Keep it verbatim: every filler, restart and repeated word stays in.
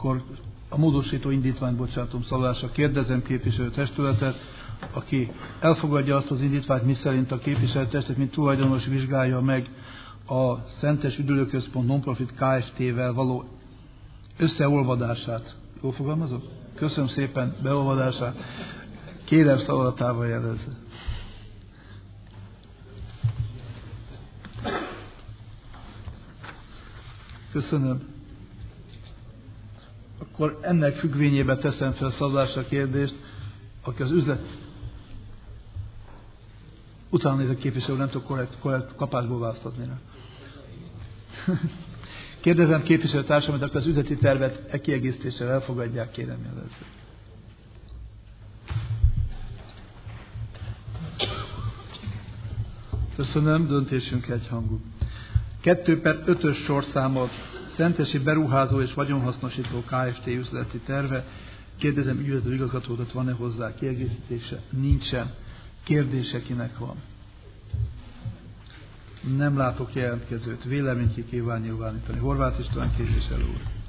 Akkor a módosító indítványt bocsátom szavazásra. Kérdezem képviselőtestületet, aki elfogadja azt az indítványt, miszerint a képviselőtestet, mint tulajdonos vizsgálja meg a Szentes Üdülőközpont Nonprofit Kft-vel való összeolvadását. Jól fogalmazok? Köszönöm szépen beolvadását. Kérem szavazatával jelezze. Köszönöm. Akkor ennek függvényében teszem fel szavazásra kérdést, aki az üzlet... Utána nézek képviselő, nem tudok korrekt, korrekt kapásból választatni. Kérdezem képviselőtársamat, akkor az üzleti tervet e kiegészítéssel elfogadják, kérem jelezze. Köszönöm, döntésünk egyhangú. kettő per ötös sorszámot Szentesi Beruházó és Vagyonhasznosító Kft. Üzleti terve. Kérdezem ügyvezető igazgatót, van-e hozzá kiegészítése? Nincsen. Kérdése kinek van? Nem látok jelentkezőt. Véleményt ki kíván nyilvánítani. Horváth István képviselő úr.